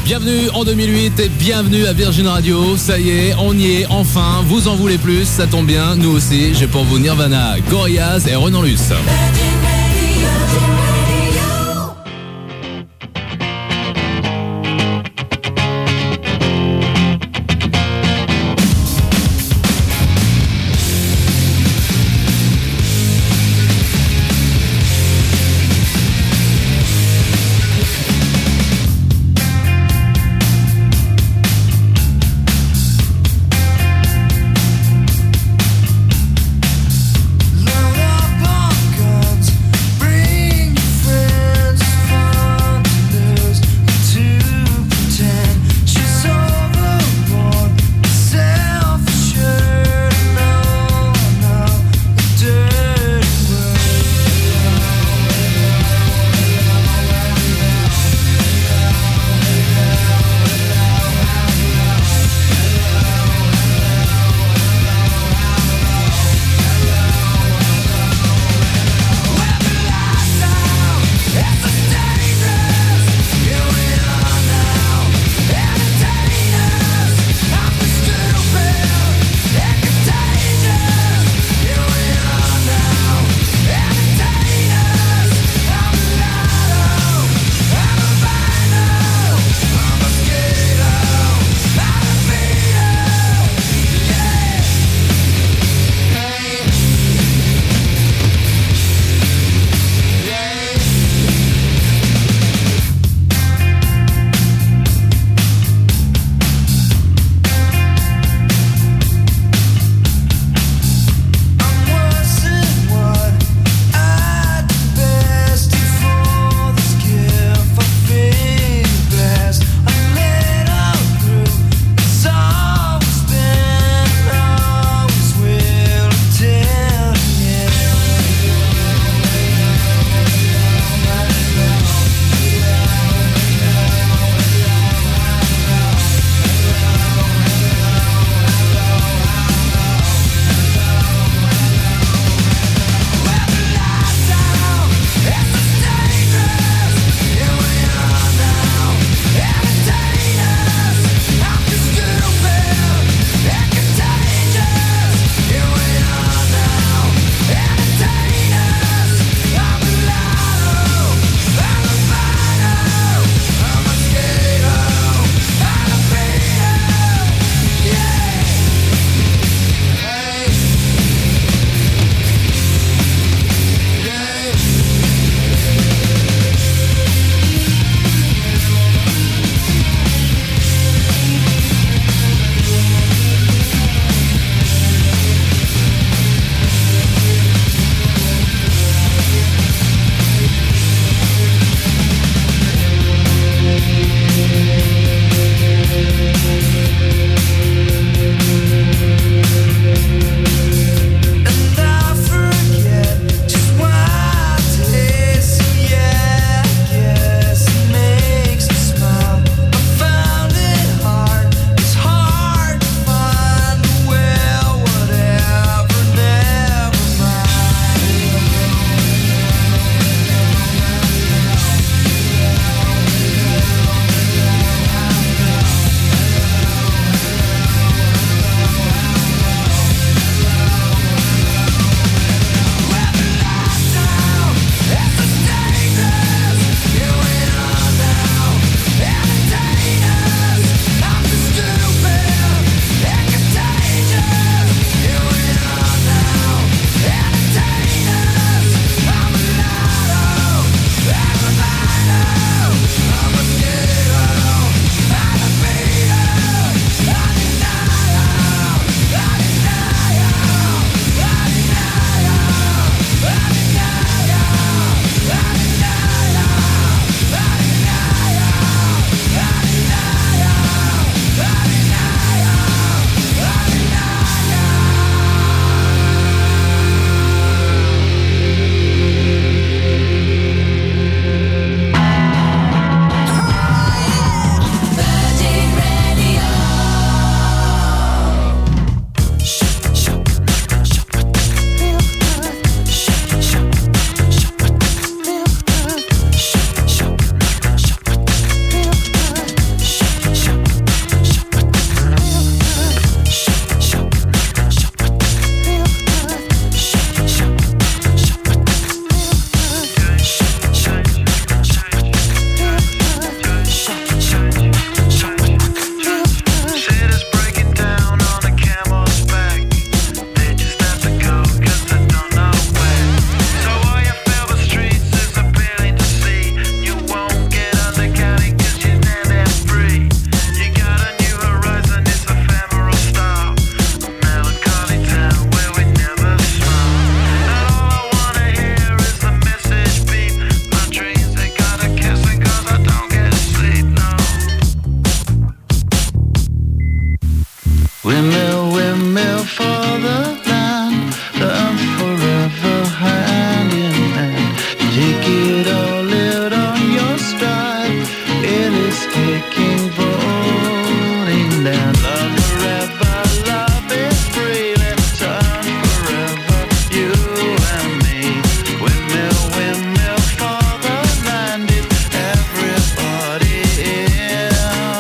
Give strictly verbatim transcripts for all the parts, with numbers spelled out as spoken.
Bienvenue en deux mille huit et bienvenue à Virgin Radio. Ça y est, on y est, enfin. Vous en voulez plus, ça tombe bien. Nous aussi, j'ai pour vous Nirvana, Gorillaz et Renan Luce. Load up on guns. feet are lit on your stride. It is taking, rolling down. Love forever, love is free. Let's turn forever, you and me. Windmill, windmill for the land. If everybody in.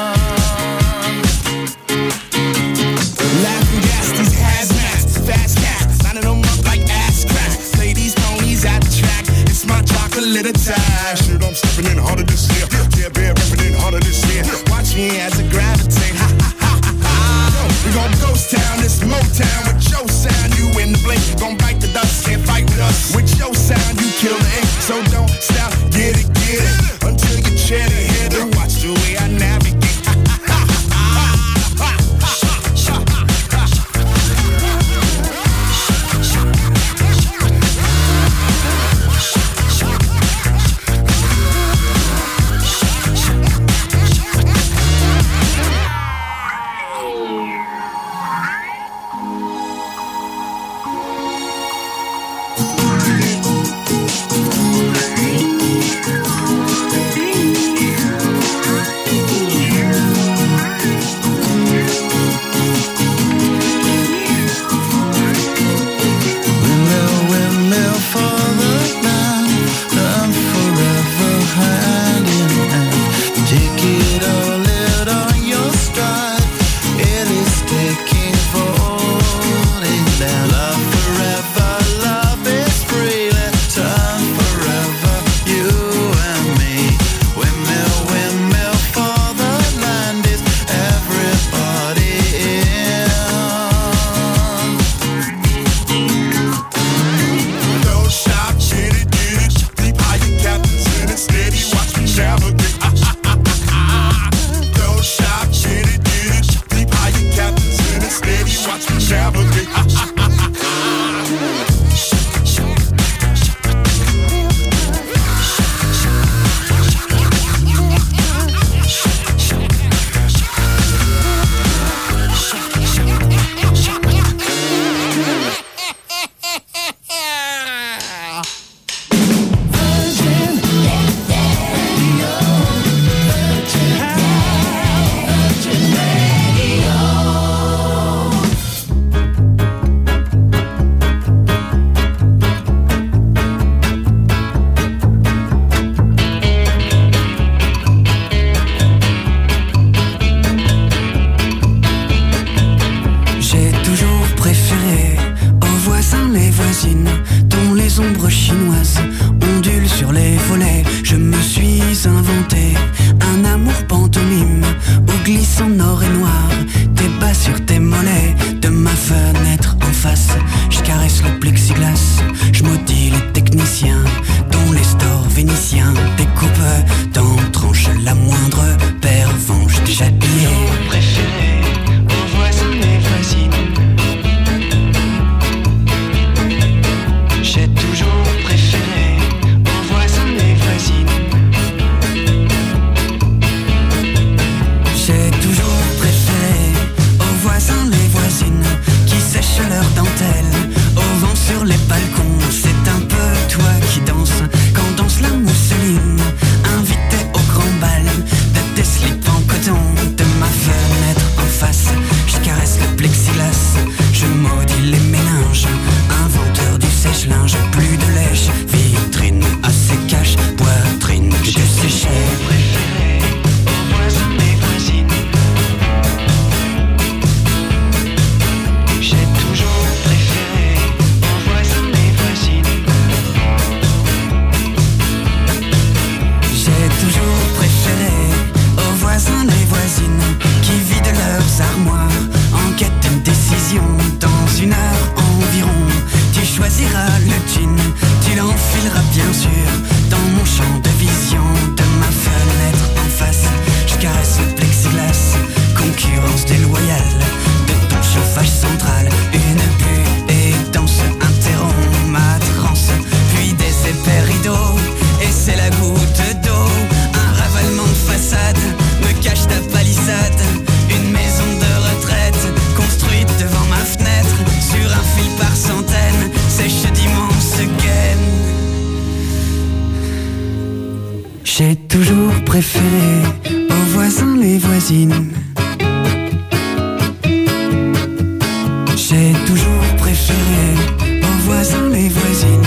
Laughing gas, these hazmats, fast cats, lining them up like ass crack. Play these ponies at the track. It's my chocolate attack. Shit, I'm stepping in harder this year. Yeah, bear repping in harder this year. Watch me as I gravitate. Ha ha ha ha ha. We gon' ghost town, this Motown with your sound. You in the blink, gon' bite the dust, can't fight with us. With your sound, you kill the ink. So don't stop, get it, get it, until you chat it, hit it. Watch the way I navigate. J'ai toujours préféré aux voisins les voisines. J'ai toujours préféré aux voisins les voisines.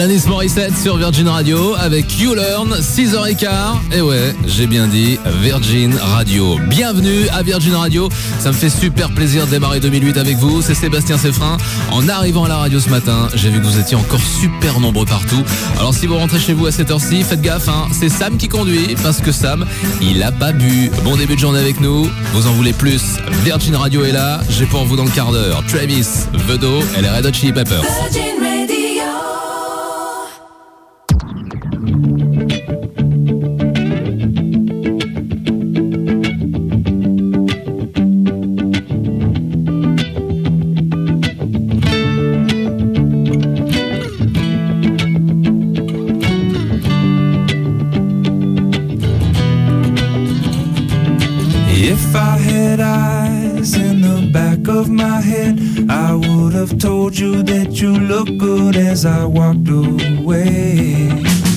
Alanis Morissette sur Virgin Radio avec You Learn, six heures quinze. Et ouais, j'ai bien dit Virgin Radio. Bienvenue à Virgin Radio. Ça me fait super plaisir de démarrer deux mille huit avec vous. C'est Sébastien Seffrin. En arrivant à la radio ce matin, j'ai vu que vous étiez encore super nombreux partout. Alors si vous rentrez chez vous à cette heure-ci, faites gaffe, hein. C'est Sam qui conduit parce que Sam, il a pas bu. Bon début de journée avec nous. Vous en voulez plus? Virgin Radio est là. J'ai pour vous dans le quart d'heure Travis, Vedo et les Red Hot Chili Peppers. Virgin Radio. If I had eyes in the back of my head, I would have told you that you look good as I walked away.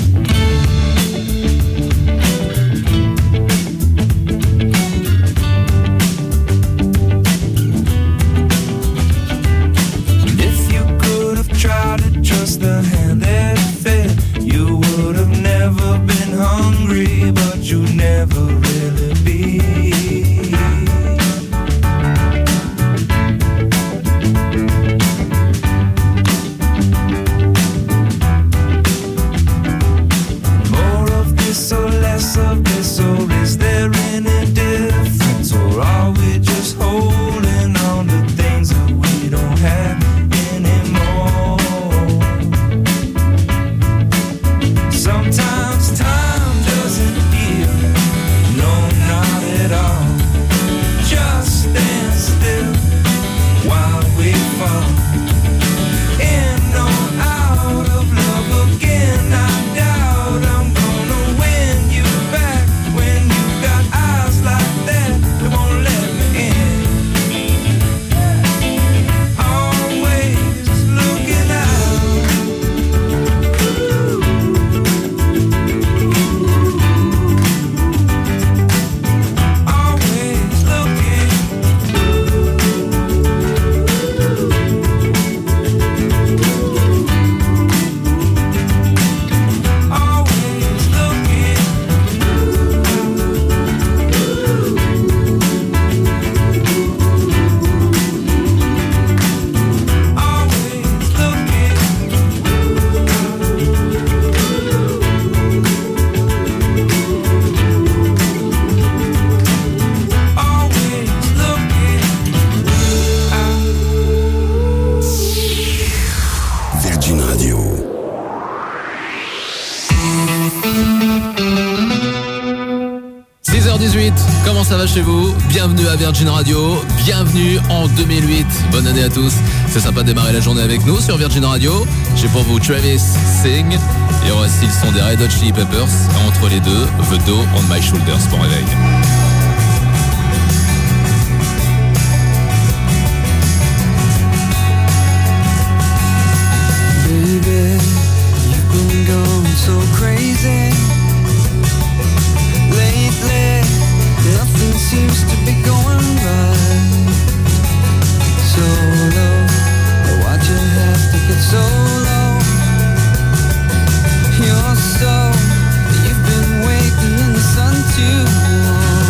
If you could have tried to trust the hand that fed, you would have never been hungry, but you'd never really be. Of this, or is there any difference, or are we just holding on to things that we don't have anymore? Sometimes time doesn't heal, no, not at all. Just stand still while we fall in or out of love again. I doubt I'm gonna win you back when you got eyes like that that won't let me in. Always looking out. Always looking. Always looking. Always looking. Always looking. Virgin Radio. six heures dix-huit, comment ça va chez vous? Bienvenue à Virgin Radio, bienvenue en deux mille huit, bonne année à tous. C'est sympa de démarrer la journée avec nous sur Virgin Radio. J'ai pour vous Travis, Sing, et aussi le son des Red Hot Chili Peppers. Entre les deux, Vedo on My Shoulders pour réveil. Baby, you've been going so crazy lately. Nothing seems to be going right. So low, why'd you have to get so low? You're so, you've been waiting in the sun too long.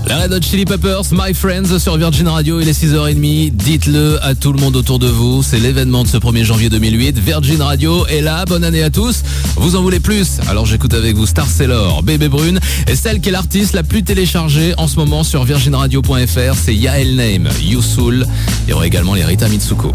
La Red Hot Chili Peppers, My Friends sur Virgin Radio, il est six heures trente. Dites-le à tout le monde autour de vous, c'est l'événement de ce premier janvier deux mille huit. Virgin Radio est là, bonne année à tous. Vous en voulez plus? Alors j'écoute avec vous Star Sailor, Bébé Brune, et celle qui est l'artiste la plus téléchargée en ce moment sur virgin radio point f r, c'est Yael Naim, You Soul. Il y aura également les Rita Mitsuko.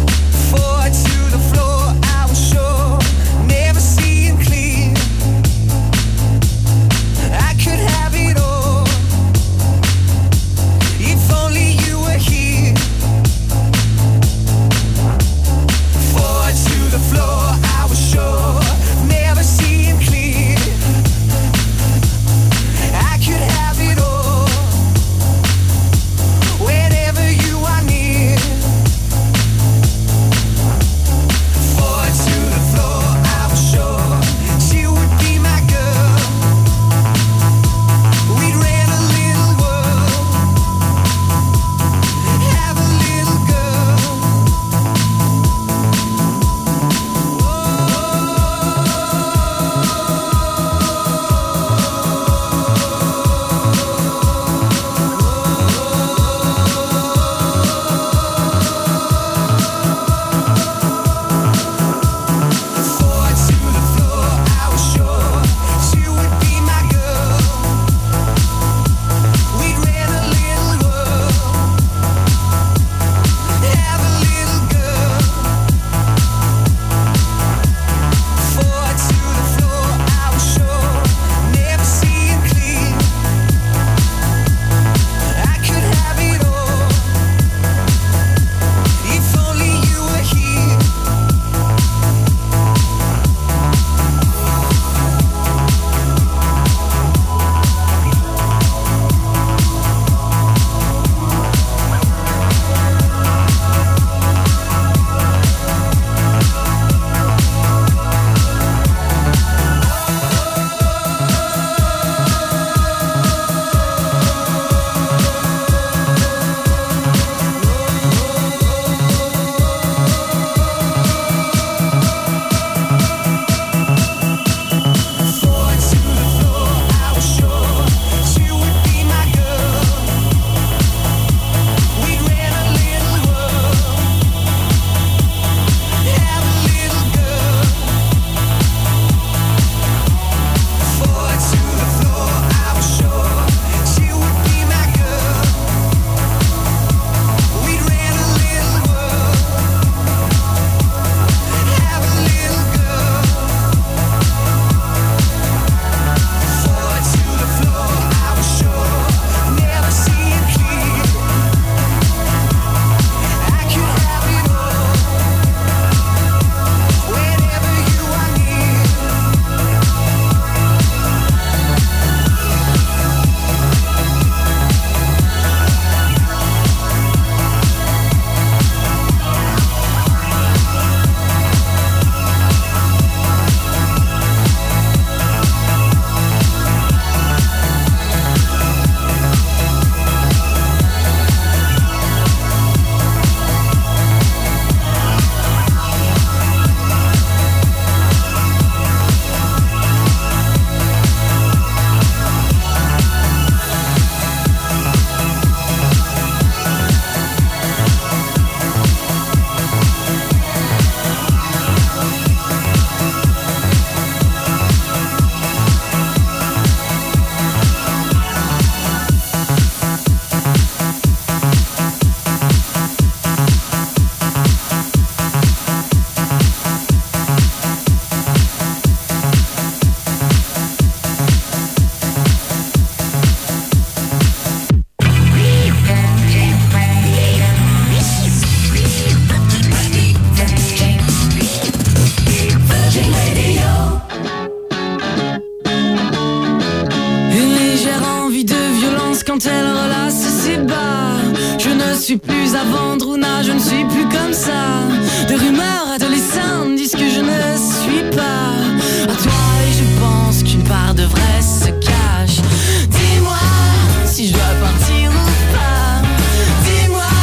quand elle relasse ses bas. Je ne suis plus à vendre ou non, je ne suis plus comme ça. Des rumeurs adolescentes disent que je ne suis pas à toi et je pense qu'une part de vrai se cache. Dis-moi si je dois partir ou pas. Dis-moi,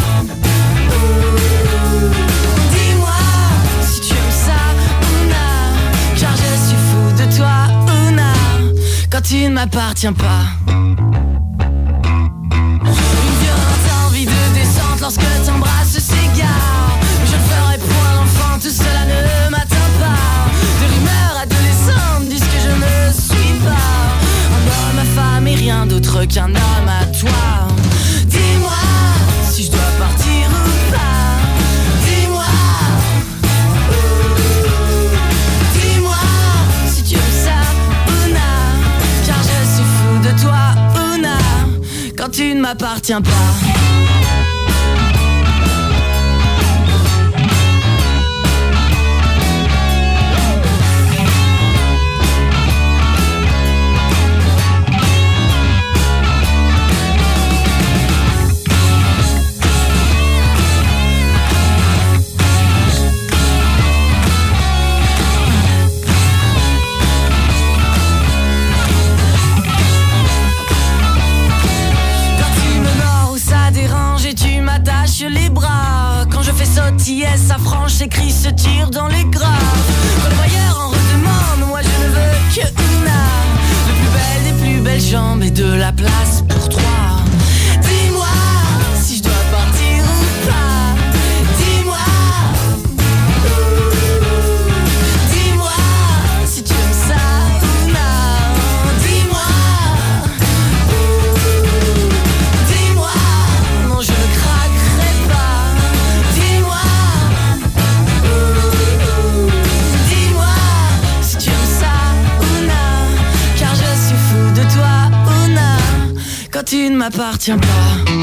dis-moi si tu aimes ça ou non. Car je suis fou de toi ou non quand tu ne m'appartiens pas. n'être qu'un homme à toi. Dis-moi si je dois partir ou pas. Dis-moi, dis-moi si tu aimes ça, Ouna, car je suis fou de toi, Ouna, quand tu ne m'appartiens pas. Les bras, quand je fais sautiller sa frange, ses cris se tirent dans les graves. Quand le voyeur en redemande, moi je ne veux que Ouna, le plus belle des plus belles jambes et de la place pour trois. Dis-moi si je dois partir ou pas. Dis-moi, dis-moi si tu aimes ça, Ouna. Dis-moi, dis-moi, non je ne craquerai pas. Dis-moi, dis-moi si tu aimes ça, Ouna, car je suis fou de toi, Ouna, quand tu ne m'appartiens pas.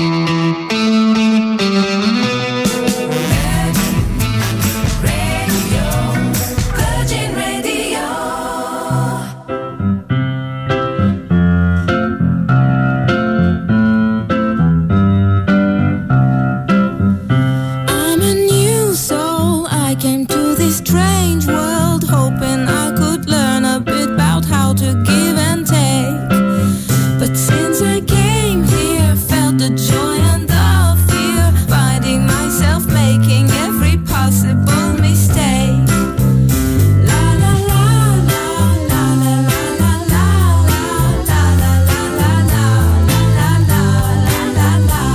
Strange world, hoping I could learn a bit about how to give and take. But since I came here, felt the joy and the fear, finding myself making every possible mistake. La la la la la la la la la la la la la la la la la la.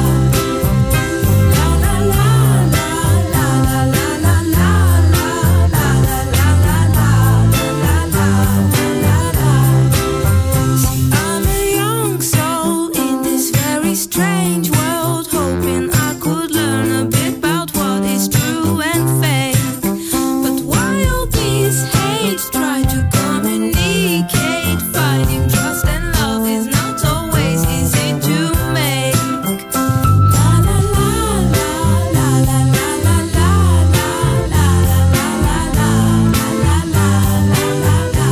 Strange world, hoping I could learn a bit about what is true and fake. But while these hates try to communicate, finding trust and love is not always easy to make. La la la la la la la la la la la la la la la la.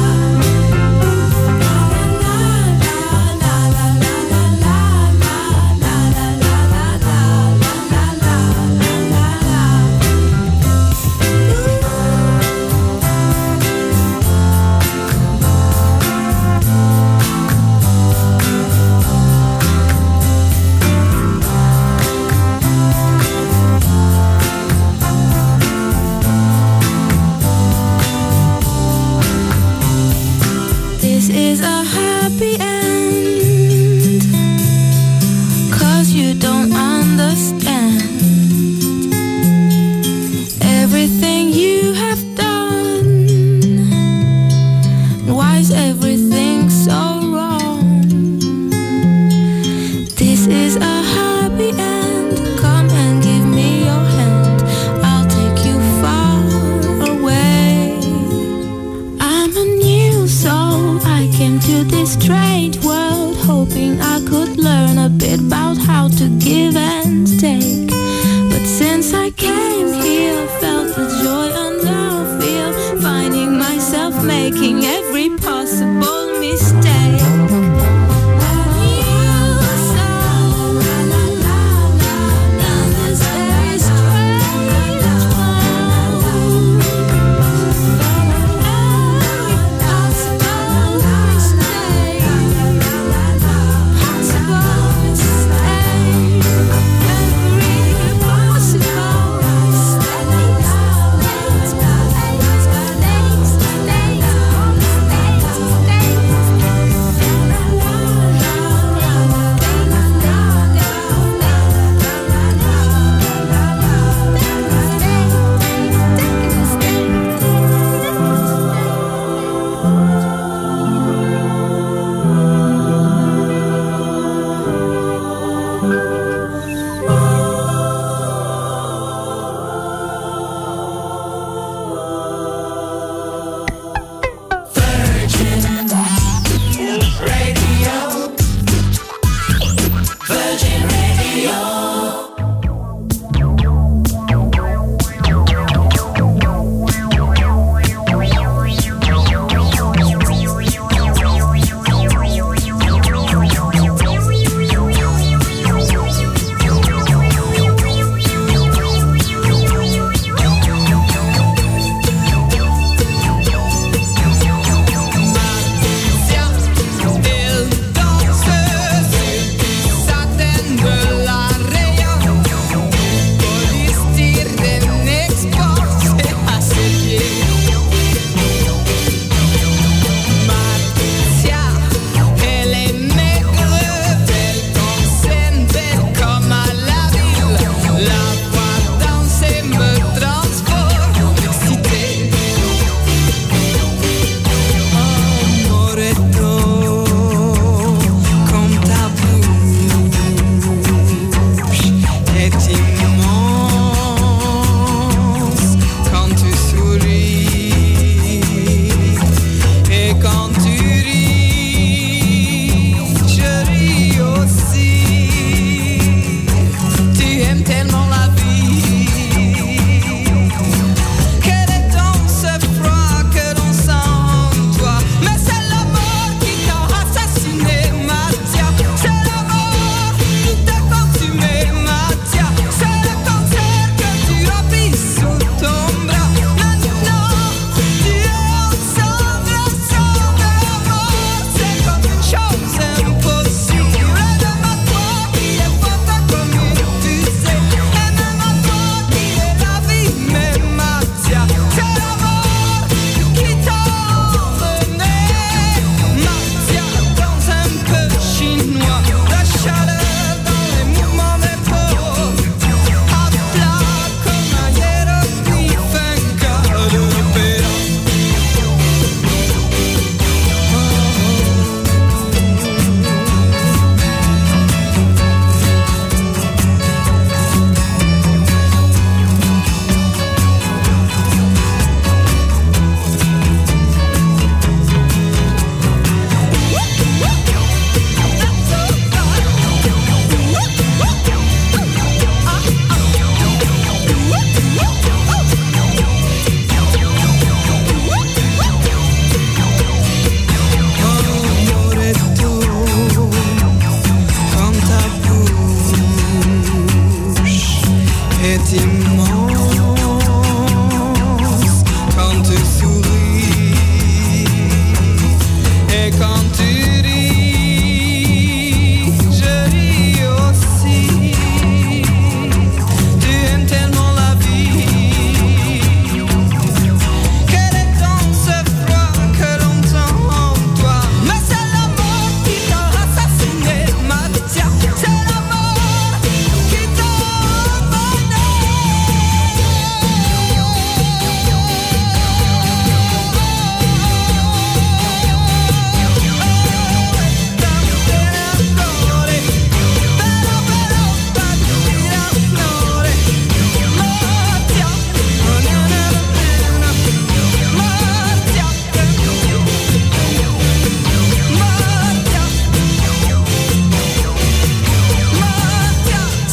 This is a happy end, 'cause you don't understand everything you have done. Why is everything so wrong? This is a happy end. Come and give me your hand, I'll take you far away. I'm a new soul, I came to this strange world, hoping I could learn a bit about how to give and take. But since I came here, felt the joy and the fear, finding myself making every possible mistake. A new soul, la la la la la, this very strange world. Every possible mistake, possible mistake.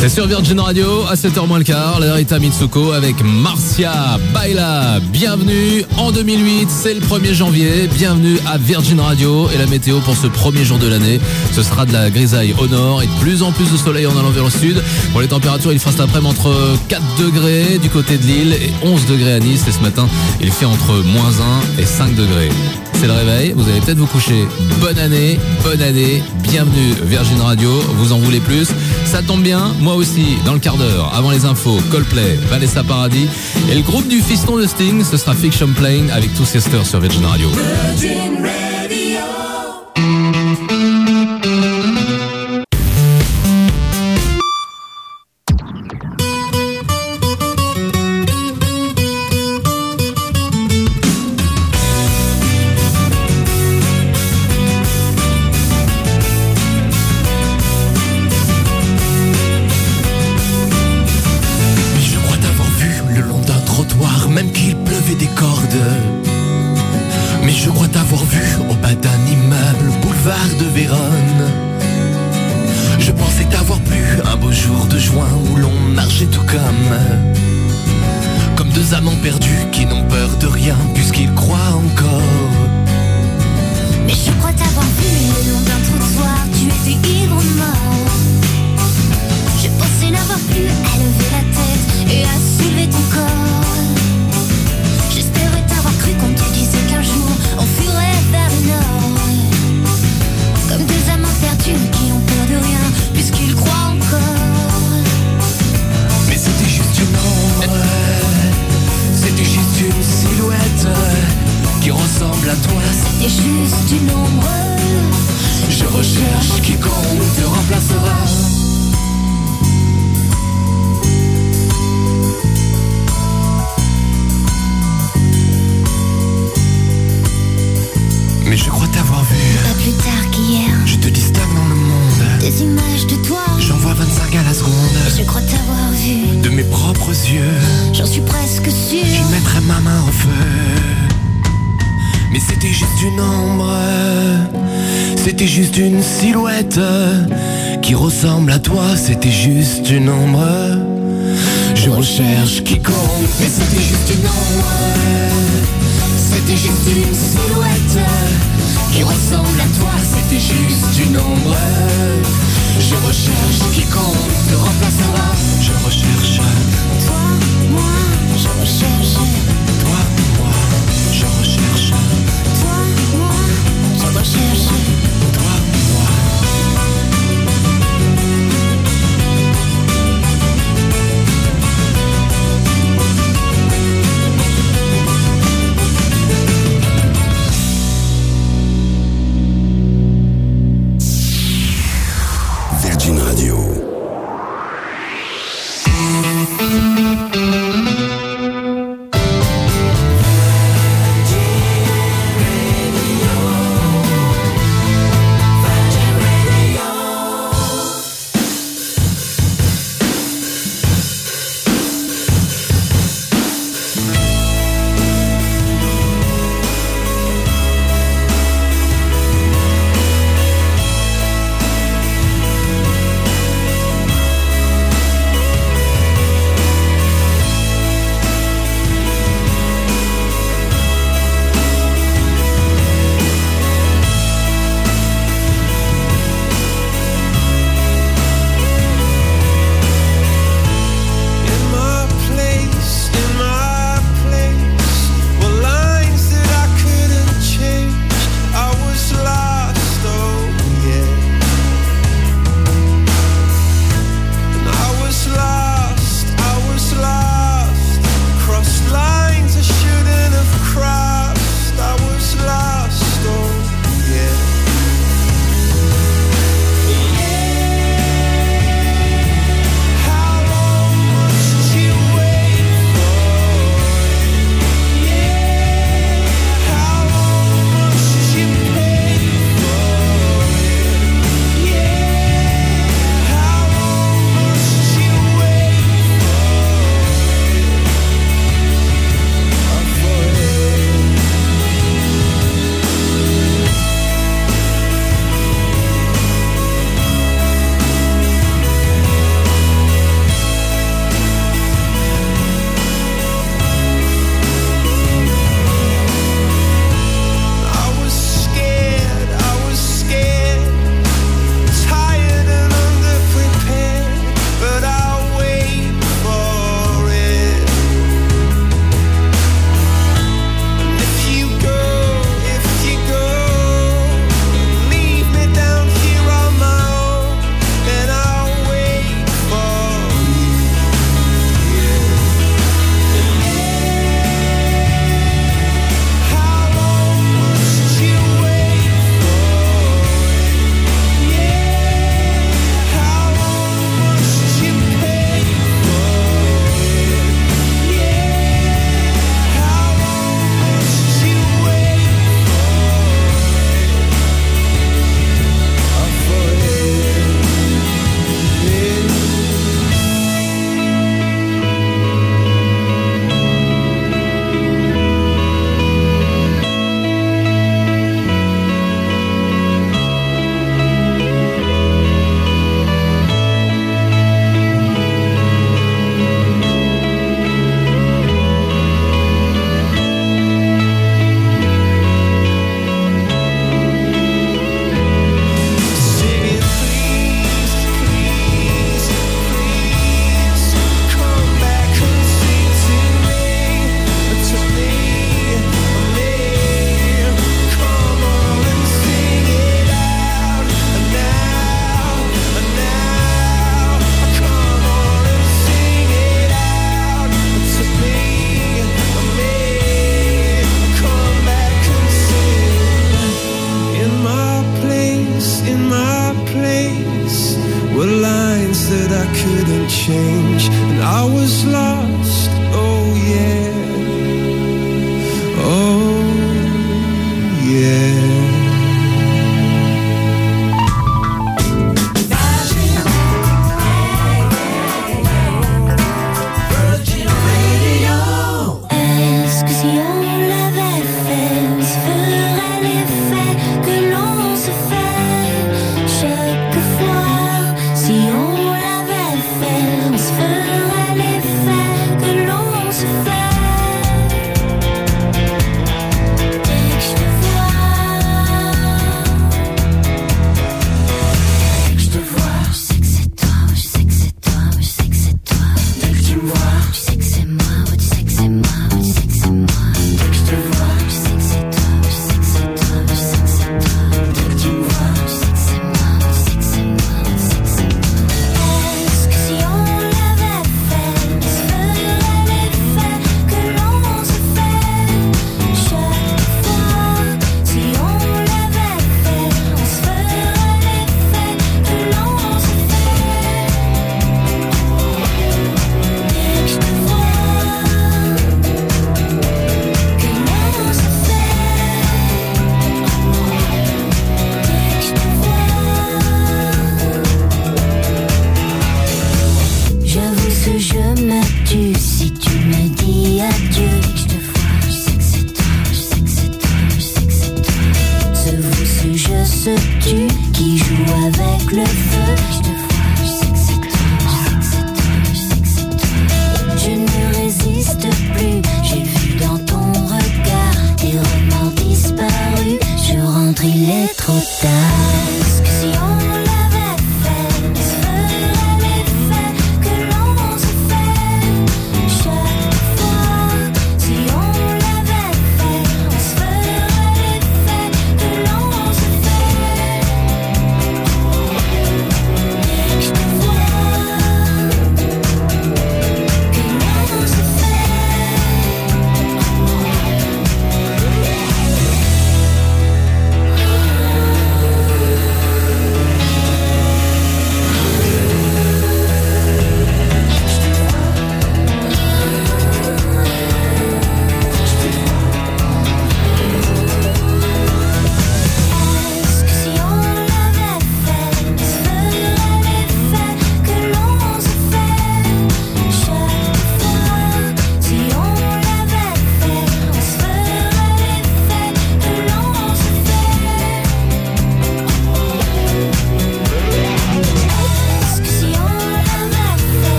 C'est sur Virgin Radio, à sept heures moins le quart, la Rita Mitsuko avec Marcia Baila. Bienvenue en deux mille huit, c'est le premier janvier, bienvenue à Virgin Radio. Et la météo pour ce premier jour de l'année, ce sera de la grisaille au nord et de plus en plus de soleil en allant vers le sud. Pour les températures, il fera cet après-midi entre quatre degrés du côté de Lille et onze degrés à Nice. Et ce matin, il fait entre moins un et cinq degrés. C'est le réveil, vous allez peut-être vous coucher. Bonne année, bonne année, bienvenue Virgin Radio, vous en voulez plus? Ça tombe bien, moi aussi, dans le quart d'heure, avant les infos, Coldplay, Vanessa Paradis et le groupe du fiston de Sting, ce sera Fiction Plane avec Two Sisters sur Virgin Radio. Virgin Radio. Qui ressemble à toi, c'était juste une ombre. Je recherche qui compte, mais c'était juste une ombre. C'était juste une silhouette qui ressemble à toi, c'était juste une ombre. Je recherche qui compte te remplacera. Je recherche toi, moi, je recherche toi, moi, je recherche toi, moi, je recherche toi. that I couldn't change, and I was lost, oh yeah, oh yeah. Il est trop tard.